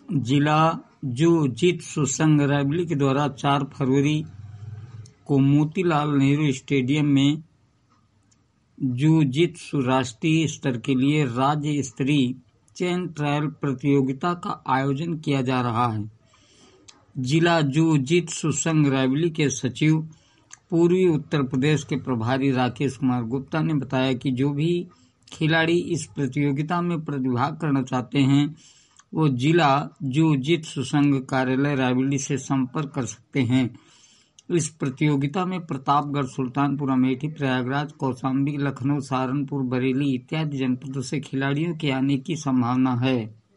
जिला जूजित्सु संघ रायबरेली के द्वारा 4 फरवरी को मोतीलाल नेहरू स्टेडियम में जूजित्सु राष्ट्रीय स्तर के लिए राज्य स्तरीय चैन ट्रायल प्रतियोगिता का आयोजन किया जा रहा है। जिला जूजित्सु संघ रायबरेली के सचिव पूर्वी उत्तर प्रदेश के प्रभारी राकेश कुमार गुप्ता ने बताया कि जो भी खिलाड़ी इस प्रतियोगिता में प्रतिभाग करना चाहते हैं वो जिला जूजित्सु संघ कार्यालय रायबरेली से संपर्क कर सकते हैं। इस प्रतियोगिता में प्रतापगढ़, सुल्तानपुर अमेठी, प्रयागराज, कौशाम्बी, लखनऊ, सहारनपुर, बरेली इत्यादि जनपदों से खिलाड़ियों के आने की संभावना है।